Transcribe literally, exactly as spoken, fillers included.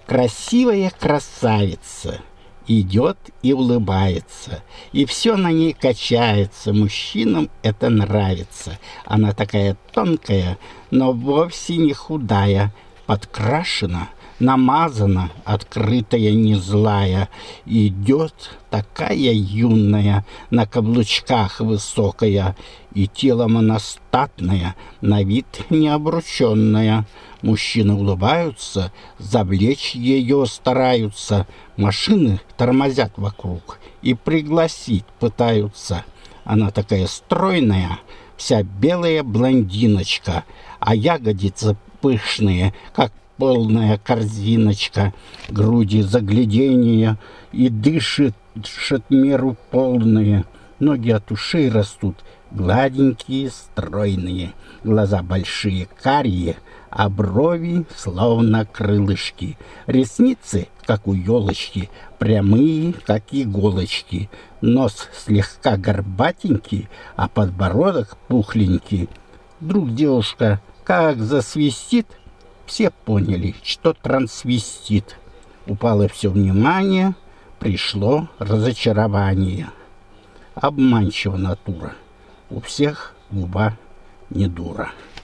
Красивая красавица идет и улыбается, и все на ней качается. Мужчинам это нравится. Она такая тонкая, но вовсе не худая, подкрашена, намазана, открытая, не злая. Идет такая юная, на каблучках высокая, и телом она статная, на вид необрученная. Мужчины улыбаются, завлечь ее стараются. Машины тормозят вокруг и пригласить пытаются. Она такая стройная, вся белая блондиночка, а ягодицы пышные, как полная корзиночка, груди загляденья и дышит, дышит меру полные. Ноги от ушей растут, гладенькие, стройные, глаза большие, карие, а брови словно крылышки, ресницы, как у елочки, прямые, как иголочки, нос слегка горбатенький, а подбородок пухленький. Вдруг девушка как засвистит, все поняли, что трансвестит. Упало все внимание, пришло разочарование. Обманчива натура, у всех губа не дура.